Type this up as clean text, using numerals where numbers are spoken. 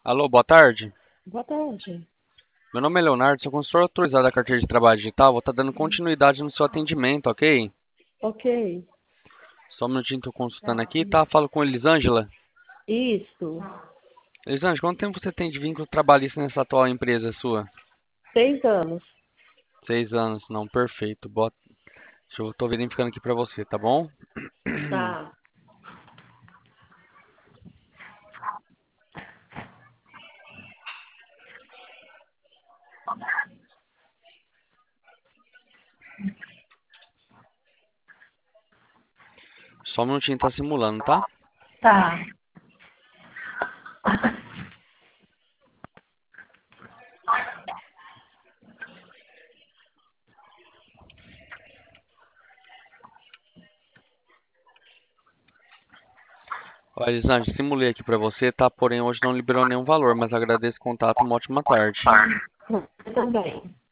Alô, boa tarde. Boa tarde. Meu nome é Leonardo, sou consultor autorizado da carteira de trabalho digital. Vou estar dando continuidade no seu atendimento, ok? Ok. Só um minutinho, estou consultando aqui, tá? Falo com Elisângela. Isso. Elisângela, quanto tempo você tem de vínculo trabalhista nessa atual empresa sua? 6 anos. 6 anos, não, perfeito. Tô verificando aqui para você, tá bom? Tá. Só um minutinho, tá simulando, tá? Tá. Olha, Elisângela, simulei aqui para você, tá? Porém, hoje não liberou nenhum valor, mas agradeço o contato e uma ótima tarde. Você também.